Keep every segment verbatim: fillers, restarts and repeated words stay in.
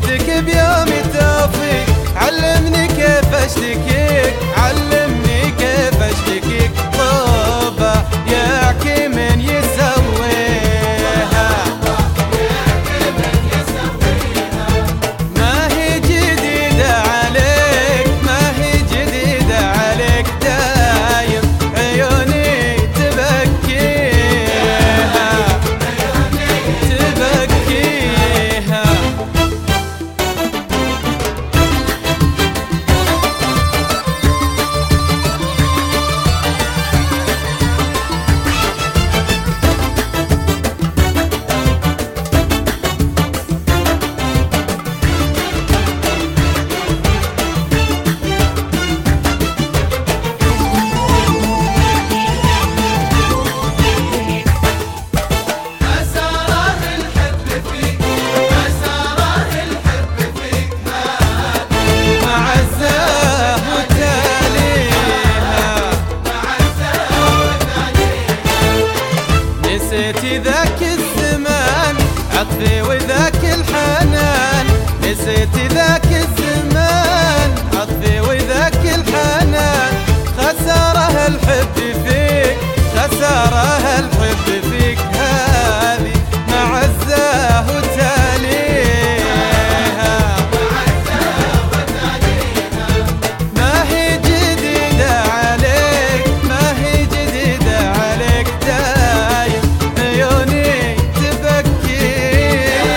شفتك بيوم التوفيق، علمني كيف اشتكيك، علمني كيف اشتكيك. طوبى يعكي من يسويها، ما هي جديدة عليك، ما هي جديدة عليك، دايم عيوني تبكيها تبكيها. نسيتي ذاك الزمان عطفي وذاك الحنان، نسيتي ذاك الزمان عطفي وذاك الحنان. خسارة الحب فيك، خسارة الحب فيك، هذه معزة وتاليها، ما هي جديدة عليك، ما هي جديدة عليك، دايم عيوني تبكيها.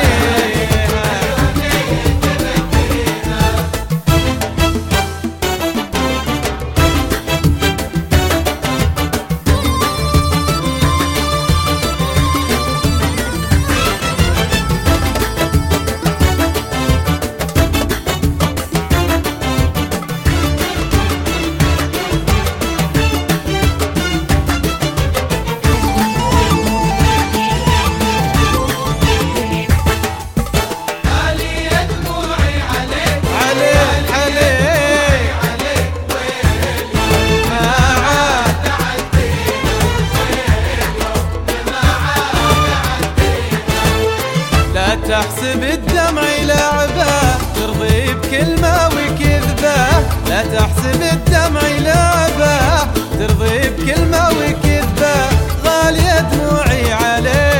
تحسب الدمع لعبة ترضي بكلمة وكذبة، لا تحسب الدمع لعبة ترضي بكلمة وكذبة، غالية دموعي عليك.